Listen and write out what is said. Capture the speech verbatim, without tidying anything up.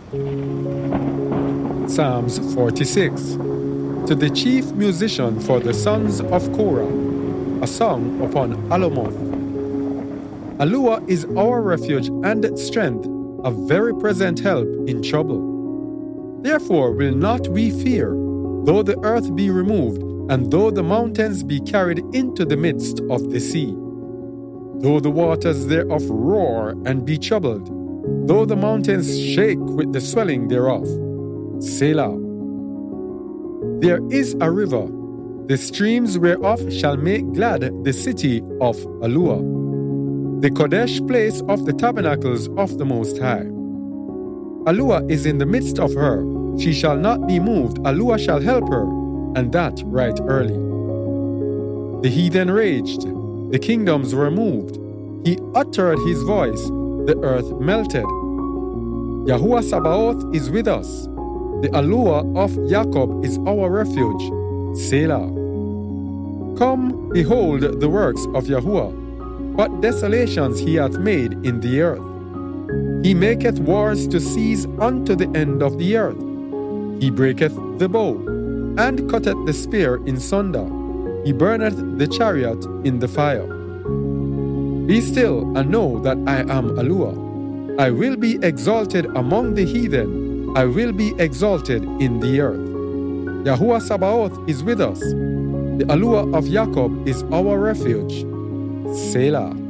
Psalms forty-six. To the chief musician for the sons of Korah, a song upon Alamoth. Allua is our refuge and strength, a very present help in trouble. Therefore will not we fear, though the earth be removed, and though the mountains be carried into the midst of the sea. Though the waters thereof roar and be troubled, though the mountains shake with the swelling thereof. Selah. There is a river, the streams whereof shall make glad the city of Allua, the Kodesh place of the tabernacles of the Most High. Allua is in the midst of her, she shall not be moved, Allua shall help her, and that right early. The heathen raged, the kingdoms were moved, he uttered his voice, the earth melted. Yahuwah Sabaoth is with us, the Allua of Jacob is our refuge. Selah. Come, behold the works of Yahuwah, what desolations he hath made in the earth. He maketh wars to cease unto the end of the earth. He breaketh the bow, and cutteth the spear in sunder. He burneth the chariot in the fire. Be still, and know that I am Allua. I will be exalted among the heathen. I will be exalted in the earth. Yahuwah Sabaoth is with us. The Allua of Jacob is our refuge. Selah.